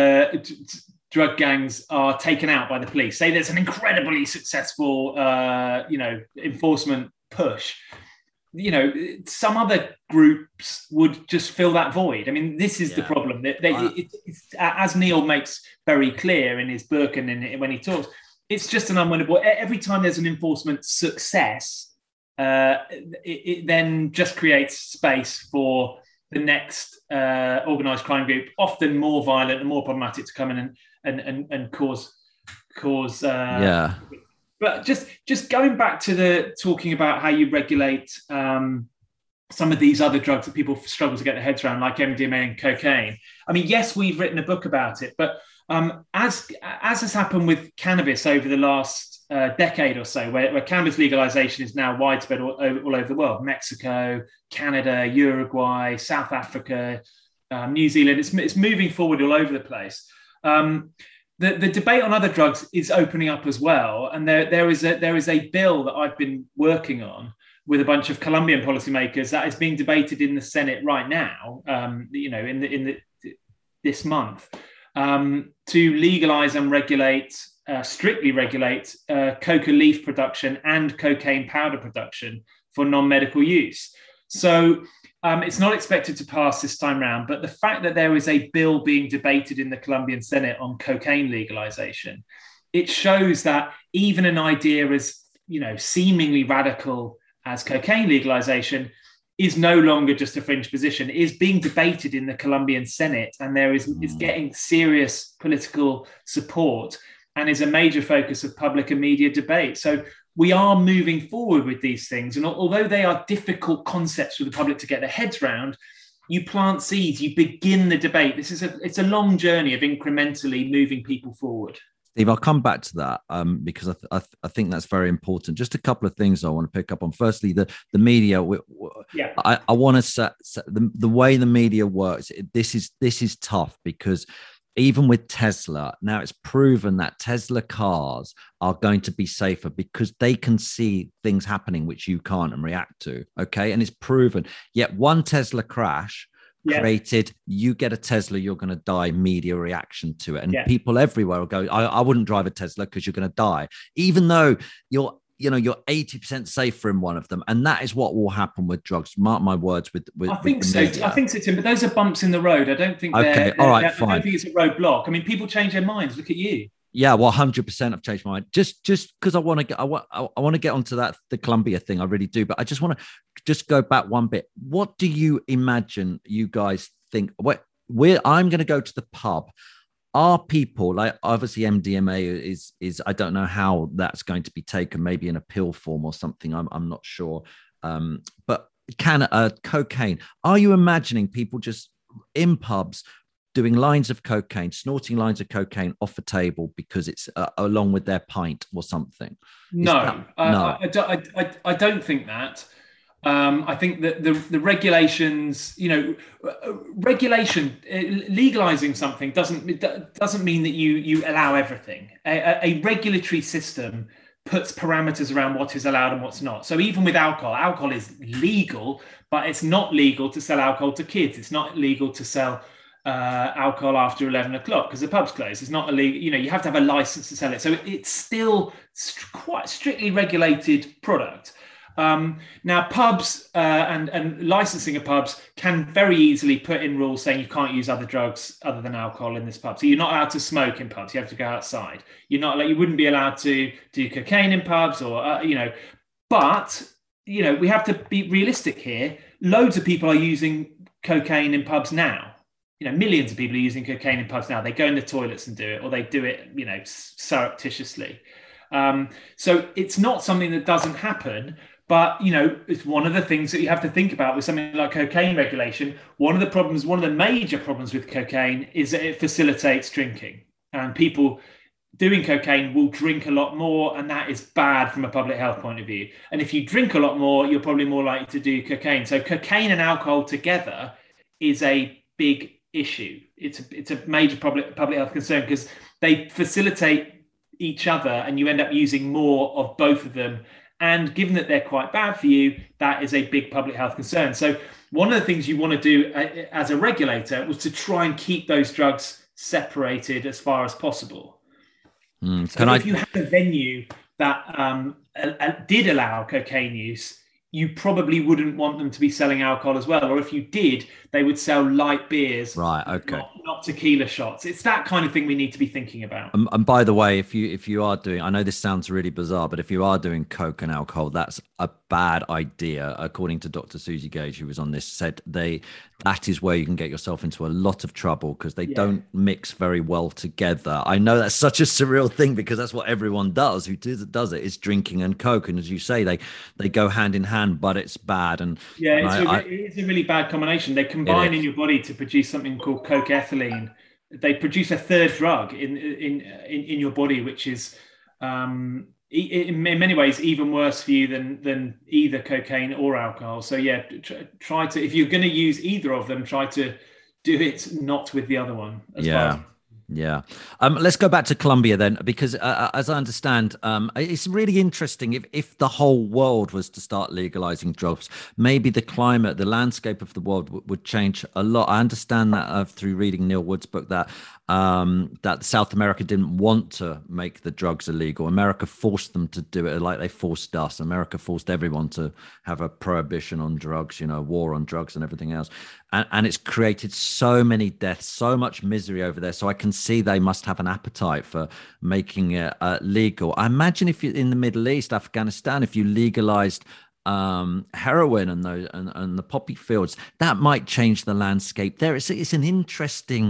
drug gangs are taken out by the police. Say there's an incredibly successful, enforcement push. Some other groups would just fill that void. I mean, this is the problem. It's, as Neil makes very clear in his book and when he talks, it's just an unwinnable. Every time there's an enforcement success, it then just creates space for the next organised crime group, often more violent and more problematic, to come in and cause. But just going back to talking about how you regulate some of these other drugs that people struggle to get their heads around, like MDMA and cocaine. I mean, yes, we've written a book about it, but as has happened with cannabis over the last decade or so, where cannabis legalization is now widespread all over the world, Mexico, Canada, Uruguay, South Africa, New Zealand, it's moving forward all over the place. The debate on other drugs is opening up as well, and there is a bill that I've been working on with a bunch of Colombian policymakers that is being debated in the Senate right now. This month, to legalize and strictly regulate coca leaf production and cocaine powder production for non-medical use. So it's not expected to pass this time round, but the fact that there is a bill being debated in the Colombian Senate on cocaine legalization, it shows that even an idea as seemingly radical as cocaine legalization is no longer just a fringe position. It is being debated in the Colombian Senate, and it's getting serious political support and is a major focus of public and media debate. So we are moving forward with these things. And although they are difficult concepts for the public to get their heads around, you plant seeds, you begin the debate. It's a long journey of incrementally moving people forward. Steve, I'll come back to that because I think that's very important. Just a couple of things I want to pick up on. Firstly, the media. I want to set the way the media works. This is tough because even with Tesla, now it's proven that Tesla cars are going to be safer because they can see things happening which you can't and react to. Okay, and it's proven. Yet one Tesla crash created, you get a Tesla, you're going to die, media reaction to it. And people everywhere will go, I wouldn't drive a Tesla because you're going to die, even though you're 80% safer in one of them. And that is what will happen with drugs. Mark my words. I think so, Tim, but those are bumps in the road. I don't think fine. I don't think it's a roadblock. I mean, people change their minds. Look at you. Yeah, well, 100% I've changed my mind. Just because I want to get, I want to get onto that the Columbia thing. I really do, but I just want to just go back one bit. What do you imagine you guys think? I'm going to go to the pub. Are people like obviously MDMA is I don't know how that's going to be taken, maybe in a pill form or something. I'm not sure. But cocaine? Are you imagining people just in pubs doing lines of cocaine, snorting lines of cocaine off a table because it's along with their pint or something? No, No? I don't think that. I think that the regulations, legalizing something doesn't mean that you allow everything. A regulatory system puts parameters around what is allowed and what's not. So even with alcohol is legal, but it's not legal to sell alcohol to kids. It's not legal to sell alcohol after 11 o'clock because the pub's closed. It's not illegal. You have to have a license to sell it. So it's still quite strictly regulated product. Now, pubs and licensing of pubs can very easily put in rules saying you can't use other drugs other than alcohol in this pub. So you're not allowed to smoke in pubs. You have to go outside. You wouldn't be allowed to do cocaine in pubs but we have to be realistic here. Loads of people are using cocaine in pubs now. Millions of people are using cocaine in pubs now. They go in the toilets and do it, or they do it, surreptitiously. So it's not something that doesn't happen. But, it's one of the things that you have to think about with something like cocaine regulation. One of the major problems with cocaine is that it facilitates drinking. And people doing cocaine will drink a lot more, and that is bad from a public health point of view. And if you drink a lot more, you're probably more likely to do cocaine. So cocaine and alcohol together is a big issue. It's a major public health concern because they facilitate each other, and you end up using more of both of them. And given that they're quite bad for you, that is a big public health concern. So one of the things you want to do as a regulator was to try and keep those drugs separated as far as possible. If you had a venue that did allow cocaine use, you probably wouldn't want them to be selling alcohol as well. Or if you did, they would sell light beers, right? Okay, not tequila shots. It's that kind of thing we need to be thinking about. And by the way, if you are doing, I know this sounds really bizarre, but if you are doing coke and alcohol, that's a bad idea. According to Dr. Susie Gage, who was on this, said that is where you can get yourself into a lot of trouble because they don't mix very well together. I know that's such a surreal thing because that's what everyone does who does it is drinking and coke, and as you say, they go hand in hand, but it's bad. And it's a really bad combination. They combine in your body to produce something called coke-ethylene. They produce a third drug in your body, which is in many ways even worse for you than either cocaine or alcohol. So try to, if you're going to use either of them, try to do it not with the other one. Yeah. Let's go back to Colombia then, because as I understand, it's really interesting. If the whole world was to start legalizing drugs, maybe the climate, the landscape of the world would change a lot. I understand that through reading Neil Wood's book that South America didn't want to make the drugs illegal. America forced them to do it like they forced us. America forced everyone to have a prohibition on drugs, war on drugs and everything else. And it's created so many deaths, so much misery over there. So I can see they must have an appetite for making it legal. I imagine if you're in the Middle East, Afghanistan, if you legalized heroin and the poppy fields, that might change the landscape there. It's an interesting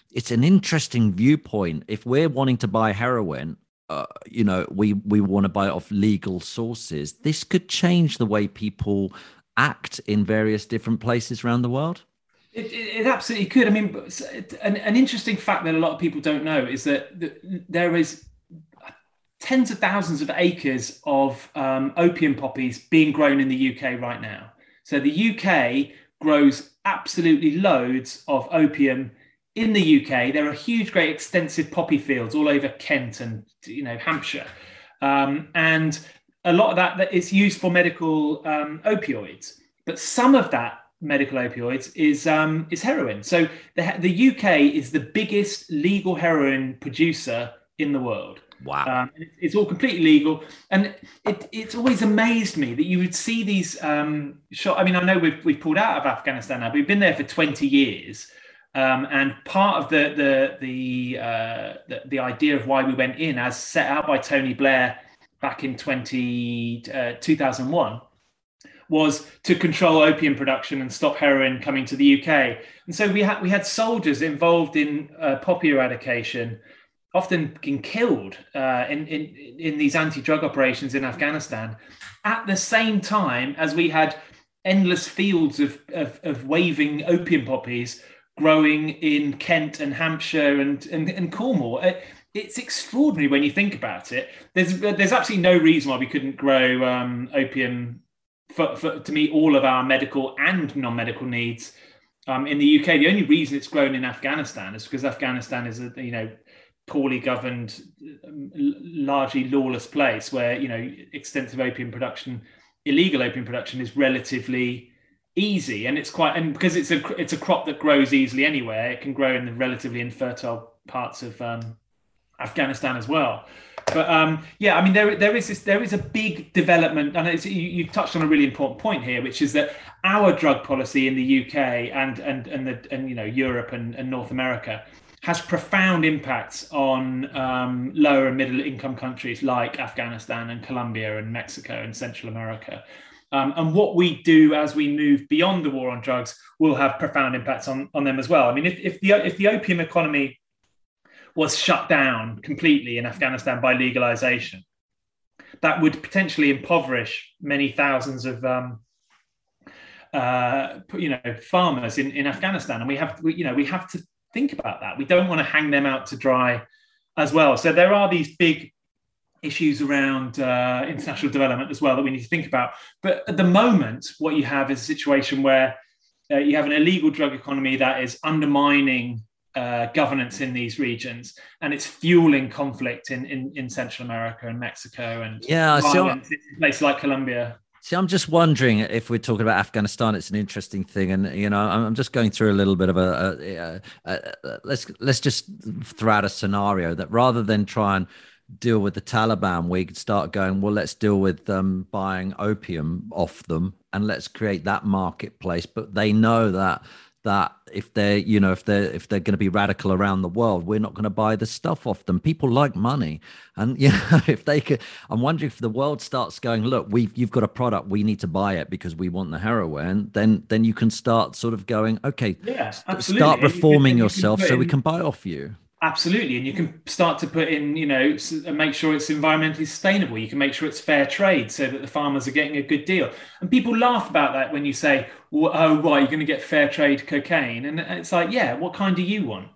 viewpoint. If we're wanting to buy heroin, we want to buy it off legal sources. This could change the way people act in various different places around the world. It absolutely could. I mean, an interesting fact that a lot of people don't know is that there is tens of thousands of acres of opium poppies being grown in the UK right now. So the UK grows absolutely loads of opium in the UK. There are huge, great, extensive poppy fields all over Kent and Hampshire, and a lot of that is used for medical opioids. But some of that medical opioids is heroin. So the UK is the biggest legal heroin producer in the world. Wow. It's all completely legal. And it's always amazed me that you would see these shots. I mean, I know we've pulled out of Afghanistan now, but we've been there for 20 years. And part of the idea of why we went in, as set out by Tony Blair back in 2001, was to control opium production and stop heroin coming to the UK. And so we had soldiers involved in poppy eradication, often getting killed in these anti-drug operations in Afghanistan, at the same time as we had endless fields of waving opium poppies growing in Kent and Hampshire and Cornwall. It's extraordinary when you think about it. There's absolutely no reason why we couldn't grow opium to meet all of our medical and non-medical needs in the UK. The only reason it's grown in Afghanistan is because Afghanistan is a poorly governed, largely lawless place where extensive opium production, illegal opium production, is relatively easy, and because it's a crop that grows easily anywhere. It can grow in the relatively infertile parts of Afghanistan as well. But there is a big development, and you've touched on a really important point here, which is that our drug policy in the UK and Europe and North America has profound impacts on lower and middle income countries like Afghanistan and Colombia and Mexico and Central America. And what we do as we move beyond the war on drugs will have profound impacts on them as well. I mean, if the opium economy was shut down completely in Afghanistan by legalization, that would potentially impoverish many thousands of farmers in Afghanistan, and we have to think about that. We don't want to hang them out to dry as well. So there are these big issues around international development as well that we need to think about. But at the moment, what you have is a situation where you have an illegal drug economy that is undermining governance in these regions, and it's fueling conflict in Central America and Mexico and violence in places like Colombia. See, I'm just wondering if we're talking about Afghanistan. It's an interesting thing, and I'm just going through a little bit of let's just throw out a scenario that rather than try and deal with the Taliban, we could start going, well, let's deal with buying opium off them, and let's create that marketplace. But they know that if they're going to be radical around the world, we're not going to buy the stuff off them. People like money, and if they could, I'm wondering if the world starts going, look, you've got a product, we need to buy it because we want the heroin. Then you can start sort of going, okay, start reforming yourself so we can buy off you. Absolutely. And you can start to put in, make sure it's environmentally sustainable. You can make sure it's fair trade so that the farmers are getting a good deal. And people laugh about that when you say, well, oh, right, you're going to get fair trade cocaine. And it's like, yeah, what kind do you want?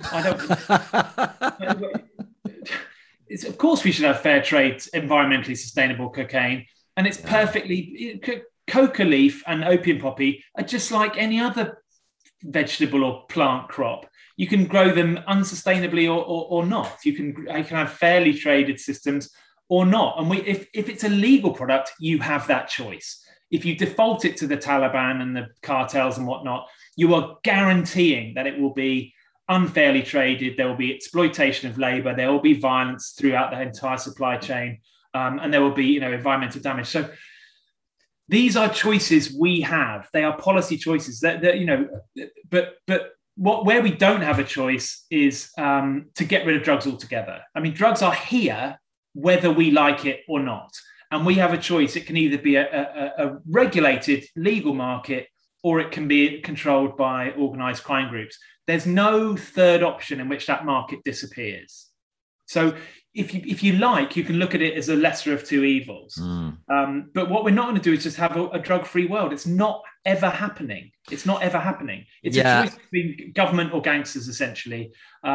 I don't. Of course, we should have fair trade, environmentally sustainable cocaine. And it's perfectly, coca leaf and opium poppy are just like any other vegetable or plant crop. You can grow them unsustainably or not. You can have fairly traded systems or not. And if it's a legal product, you have that choice. If you default it to the Taliban and the cartels and whatnot, you are guaranteeing that it will be unfairly traded. There will be exploitation of labor. There will be violence throughout the entire supply chain. And there will be, environmental damage. So these are choices we have. They are policy choices but where we don't have a choice is to get rid of drugs altogether. I mean, drugs are here whether we like it or not. And we have a choice. It can either be a regulated legal market, or it can be controlled by organized crime groups. There's no third option in which that market disappears. So if you like, you can look at it as a lesser of two evils. But what we're not going to do is just have a drug-free world. It's not ever happening. It's not ever happening. It's a choice between government or gangsters, essentially.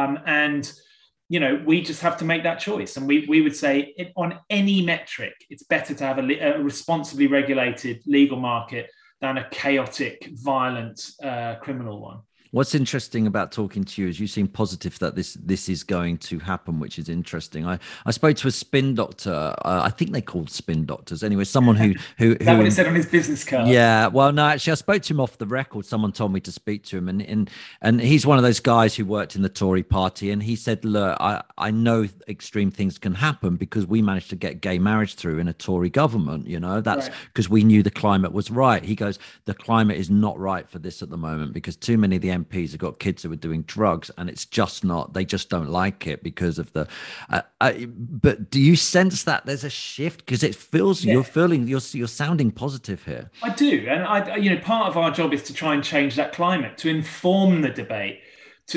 We just have to make that choice. And we would say on any metric, it's better to have a responsibly regulated legal market than a chaotic, violent criminal one. What's interesting about talking to you is you seem positive that this is going to happen, which is interesting. I spoke to a spin doctor. I think they called spin doctors. Anyway, someone who is that what it said on his business card? Yeah. Well, no, actually, I spoke to him off the record. Someone told me to speak to him, and he's one of those guys who worked in the Tory party, and he said, look, I know extreme things can happen because we managed to get gay marriage through in a Tory government. That's because we knew the climate was right. He goes, the climate is not right for this at the moment because too many of the MPs have got kids who are doing drugs, and it's just not, they just don't like it because of the, but do you sense that there's a shift? Because it feels, you're sounding positive here. I do. And part of our job is to try and change that climate, to inform the debate, to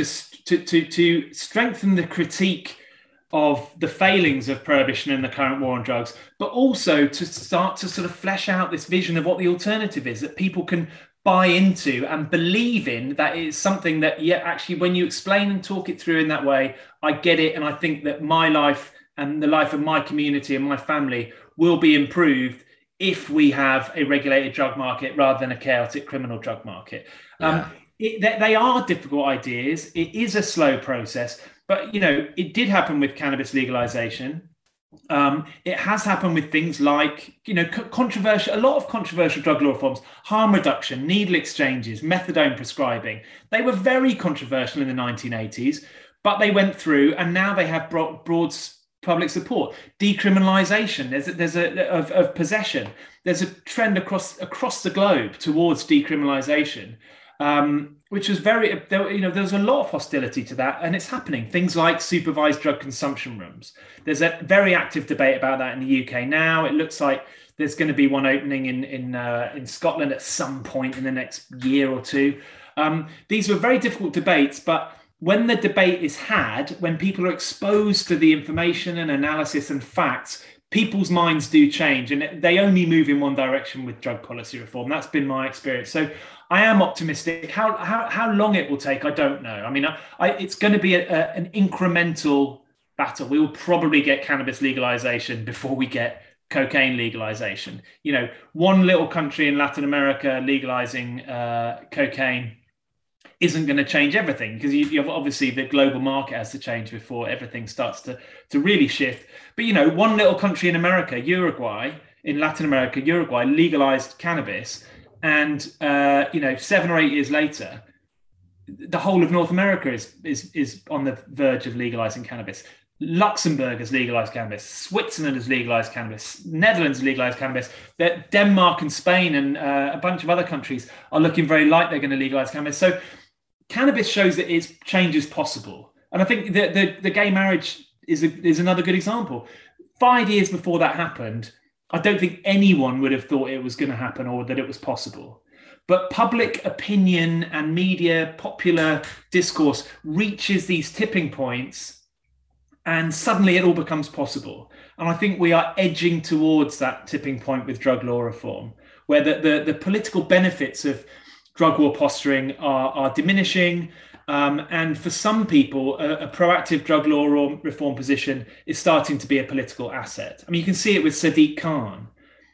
strengthen the critique of the failings of prohibition and the current war on drugs, but also to start to sort of flesh out this vision of what the alternative is, that people can buy into and believe in, that it's something that, actually, when you explain and talk it through in that way, I get it. And I think that my life and the life of my community and my family will be improved if we have a regulated drug market rather than a chaotic criminal drug market. Yeah. They are difficult ideas. It is a slow process. But, it did happen with cannabis legalization. It has happened with things like, a lot of controversial drug law reforms, harm reduction, needle exchanges, methadone prescribing. They were very controversial in the 1980s, but they went through, and now they have broad public support. Decriminalization, of possession. There's a trend across the globe towards decriminalization. Which was there's a lot of hostility to that, and it's happening. Things like supervised drug consumption rooms. There's a very active debate about that in the UK now. It looks like there's going to be one opening in Scotland at some point in the next year or two. These were very difficult debates, but when the debate is had, when people are exposed to the information and analysis and facts, people's minds do change, and they only move in one direction with drug policy reform. That's been my experience. So I am optimistic. How long it will take, I don't know. I mean, it's going to be an incremental battle. We will probably get cannabis legalization before we get cocaine legalization. One little country in Latin America legalizing cocaine isn't going to change everything, because you have, obviously, the global market has to change before everything starts to really shift. But, one little country in America, in Latin America, Uruguay legalized cannabis. And 7 or 8 years later, the whole of North America is on the verge of legalizing cannabis. Luxembourg has legalized cannabis. Switzerland has legalized cannabis. Netherlands has legalized cannabis. Denmark and Spain and a bunch of other countries are looking very like they're going to legalize cannabis. So cannabis shows that change is possible. And I think the gay marriage is another good example. 5 years before that happened, I don't think anyone would have thought it was going to happen or that it was possible. But public opinion and media, popular discourse reaches these tipping points, and suddenly it all becomes possible. And I think we are edging towards that tipping point with drug law reform, where the political benefits of drug war posturing are diminishing. And for some people, a proactive drug law reform position is starting to be a political asset. I mean, you can see it with Sadiq Khan,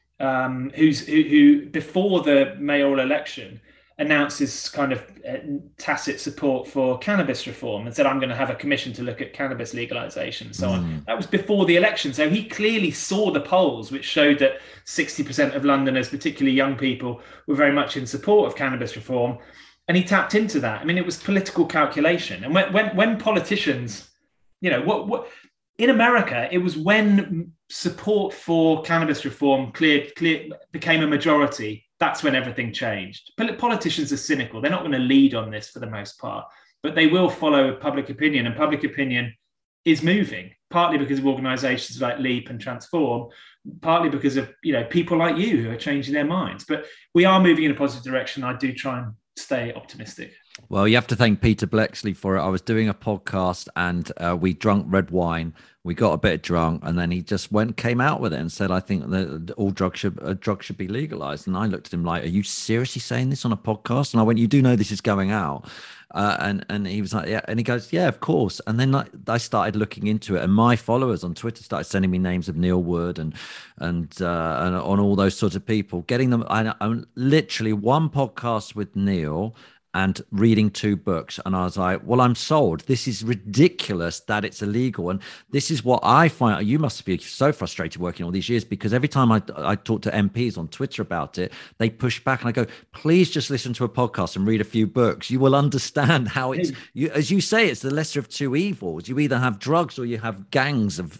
who before the mayoral election announced his kind of tacit support for cannabis reform and said, I'm going to have a commission to look at cannabis legalization and so on. That was before the election. So he clearly saw the polls, which showed that 60% of Londoners, particularly young people, were very much in support of cannabis reform. And he tapped into that. I mean, it was political calculation. And when politicians, what in America, it was when support for cannabis reform became a majority. That's when everything changed. Politicians are cynical. They're not going to lead on this for the most part, but they will follow public opinion. And public opinion is moving, partly because of organizations like LEAP and Transform, partly because of people like you who are changing their minds. But we are moving in a positive direction. I do try and stay optimistic. Well, you have to thank Peter Bleksley for it. I was doing a podcast and we drank red wine. We got a bit drunk, and then he just came out with it and said, I think that all drugs should be legalized. And I looked at him like, are you seriously saying this on a podcast? And I went, you do know this is going out. And he was like, yeah. And he goes, yeah, of course. And then I started looking into it, and my followers on Twitter started sending me names of Neil Wood and on all those sorts of people, getting them. I literally one podcast with Neil and reading 2 books. And I was like, well, I'm sold. This is ridiculous that it's illegal. And this is what I find. You must be so frustrated working all these years, because every time I talk to MPs on Twitter about it, they push back, and I go, please just listen to a podcast and read a few books. You will understand how it's, as you say, it's the lesser of 2 evils. You either have drugs or you have gangs of,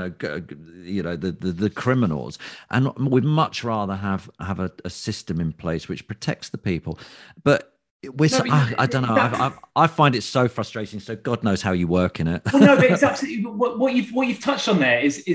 the criminals. And we'd much rather have a system in place which protects the people. But I don't know. I find it so frustrating. So God knows how you work in it. Well, no, but it's absolutely what you've touched on there is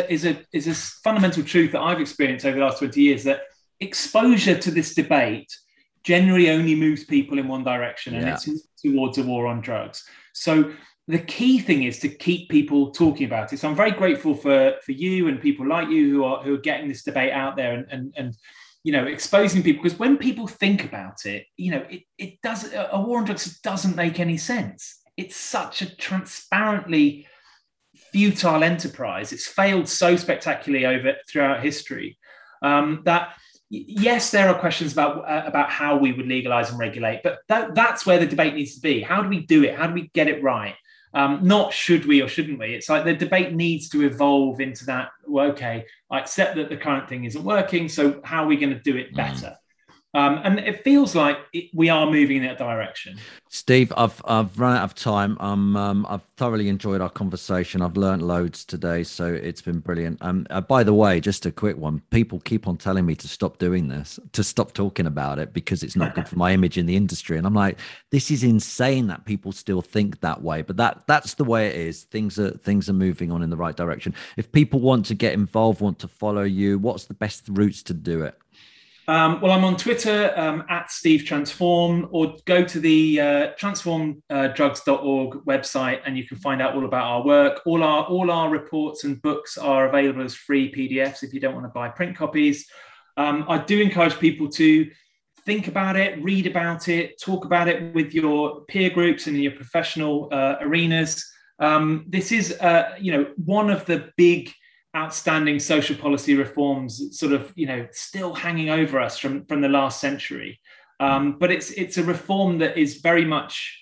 a fundamental truth that I've experienced over the last 20 years, that exposure to this debate generally only moves people in one direction, and it's towards a war on drugs. So the key thing is to keep people talking about it. So I'm very grateful for you and people like you who are getting this debate out there and exposing people, because when people think about it, it does, a war on drugs doesn't make any sense. It's such a transparently futile enterprise. It's failed so spectacularly throughout history that yes, there are questions about how we would legalize and regulate, but that's where the debate needs to be. How do we do it? How do we get it right? Not should we or shouldn't we? It's like the debate needs to evolve into that. Well, okay, I accept that the current thing isn't working, so how are we going to do it better? And it feels like we are moving in that direction. Steve, I've run out of time. I've thoroughly enjoyed our conversation. I've learned loads today, so it's been brilliant. By the way, just a quick one. People keep on telling me to stop doing this, to stop talking about it, because it's not good for my image in the industry. And I'm like, this is insane that people still think that way. But that's the way it is. Things are moving on in the right direction. If people want to get involved, want to follow you, what's the best routes to do it? Well, I'm on Twitter at Steve Transform, or go to the transformdrugs.org website and you can find out all about our work. All our reports and books are available as free PDFs if you don't want to buy print copies. I do encourage people to think about it, read about it, talk about it with your peer groups and in your professional arenas. This is, one of the big outstanding social policy reforms sort of, still hanging over us from the last century. But it's a reform that is very much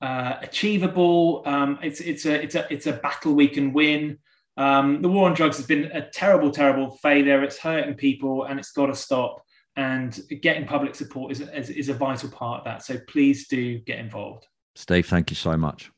achievable. It's a battle we can win. The war on drugs has been a terrible, terrible failure. It's hurting people and it's got to stop. And getting public support is a vital part of that. So please do get involved. Steve, thank you so much.